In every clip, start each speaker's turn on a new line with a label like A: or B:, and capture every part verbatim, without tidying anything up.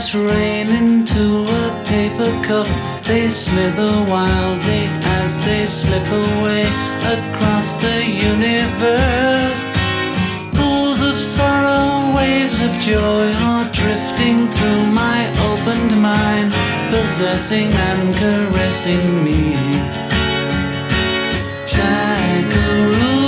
A: stars rain into a paper cup. They slither wildly as they slip away across the universe. Pools of sorrow, waves of joy are drifting through my opened mind, possessing and caressing me. Shakaru.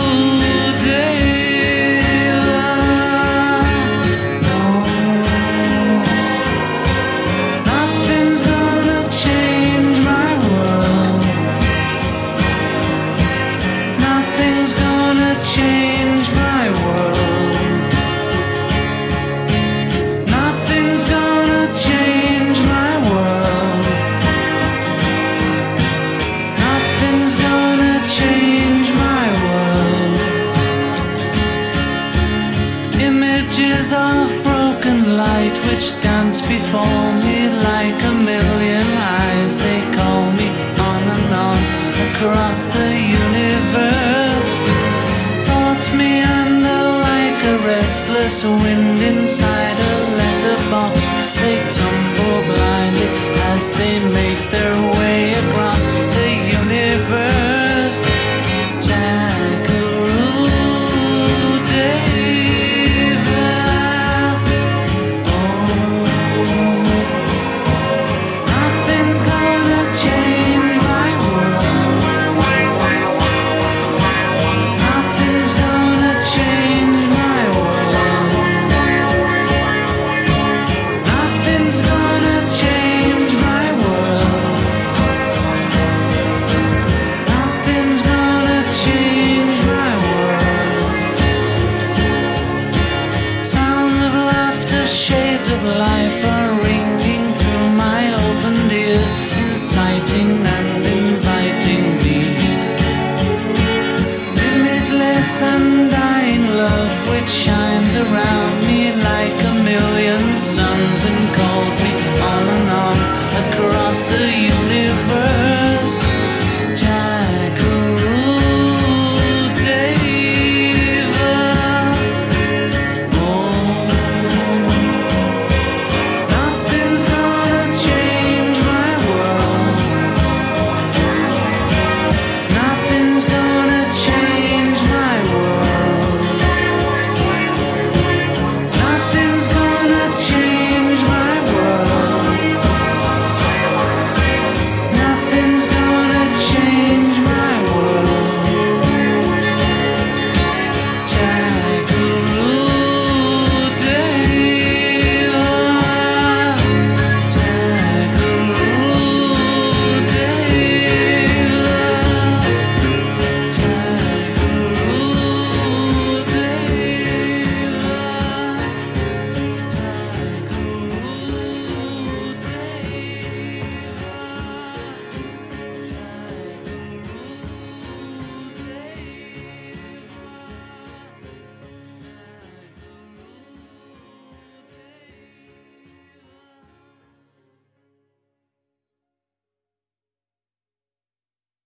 A: Which dance before me like a million eyes. They call me on and on across the universe. Thoughts meander like a restless wind inside a letterbox. They tumble blindly as they make their way across the universe. Change